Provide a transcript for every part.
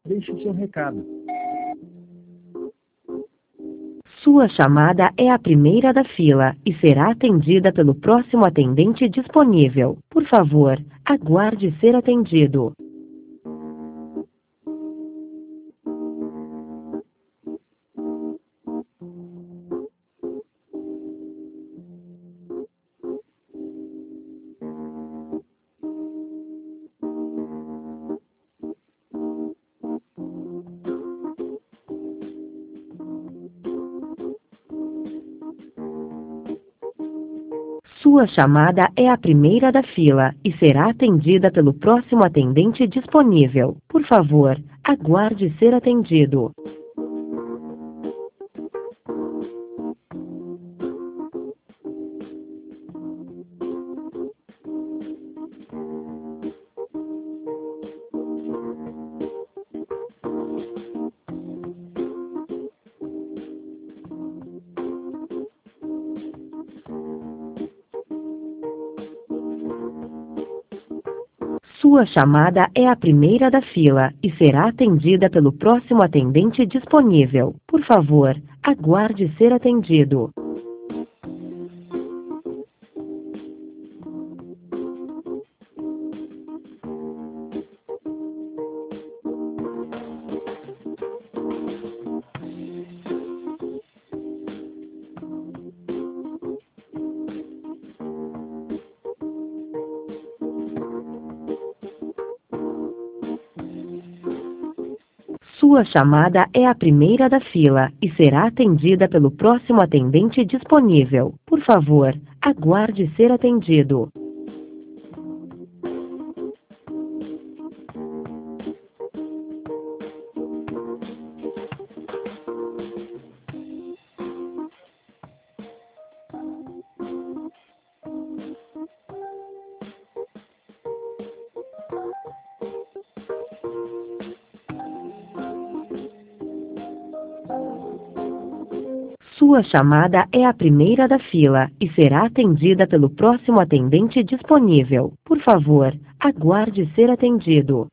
Deixe o seu recado. Sua chamada é a primeira da fila e será atendida pelo próximo atendente disponível. Por favor, aguarde ser atendido. Sua chamada é a primeira da fila e será atendida pelo próximo atendente disponível. Por favor, aguarde ser atendido. Sua chamada é a primeira da fila e será atendida pelo próximo atendente disponível. Por favor, aguarde ser atendido. Sua chamada é a primeira da fila e será atendida pelo próximo atendente disponível. Por favor, aguarde ser atendido. Sua chamada é a primeira da fila e será atendida pelo próximo atendente disponível. Por favor, aguarde ser atendido.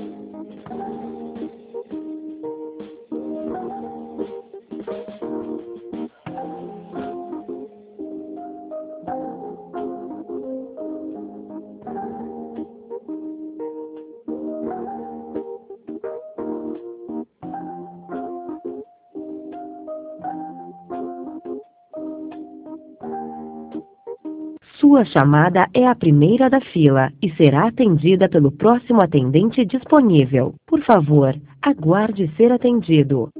Sua chamada é a primeira da fila e será atendida pelo próximo atendente disponível. Por favor, aguarde ser atendido.